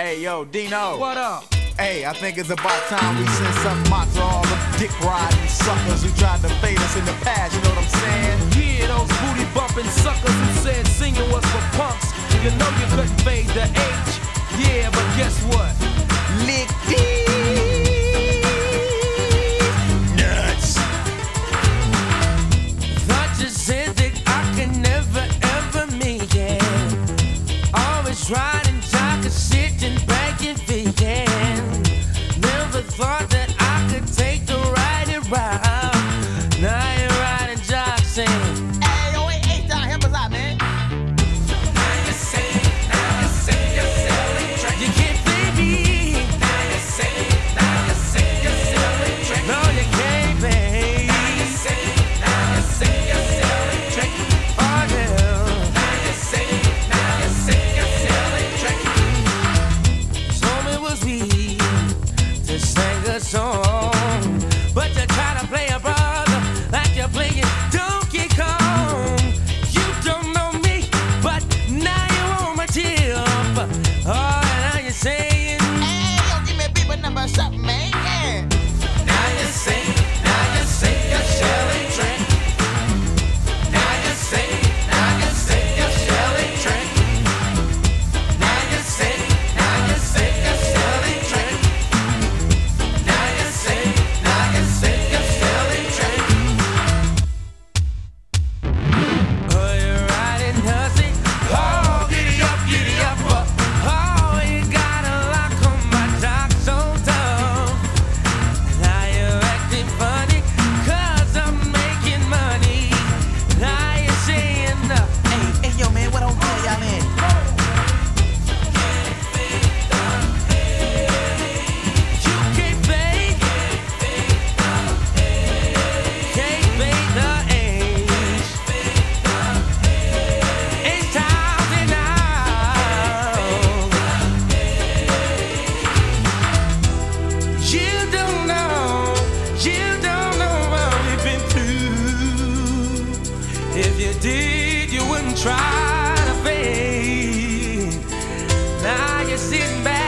Hey, yo, Dino. What up? Hey, I think it's about time we send something out to all the dick riding suckers who tried to fade us in the past, you know what I'm saying? Yeah, those booty bumping suckers who said singing was for punks. You know you couldn't fade the H. Yeah, but guess what? Lick these nuts. Thought you said that I could never ever make it. Always riding, jock, sitting back and vegan. Never thought that I could take the right route. Now you're riding, jock, saying. Hey, yo, hey, H-Town, help us out, man. Now you say you're selling track. You can't fade me. Now you say you're selling track. No, you can't fade. Now you say you're selling track. Oh, yeah. Now you say you're selling track. Told me it was we to sing a song, but you try to play a brother like you're playing Donkey Kong. You don't know me, but now you on my tip. Oh, and now you're saying, Hey, yo, give me a beat with number something, man. Yeah. now you say you're selling track. Now you say you're selling track. Now you say you're selling track. Now you say you're selling track. Oh, you're riding hussy. Oh, giddy up. Oh, you got a lock on my jock so tough. Now you're acting funny, 'cause I'm making money. Now you're saying Hey, yo, man, what I'm doing, y'all, man? you can't fake the age. It's time to now. You don't know what we've been through. If you did, you wouldn't try to fade. Now you're sitting back.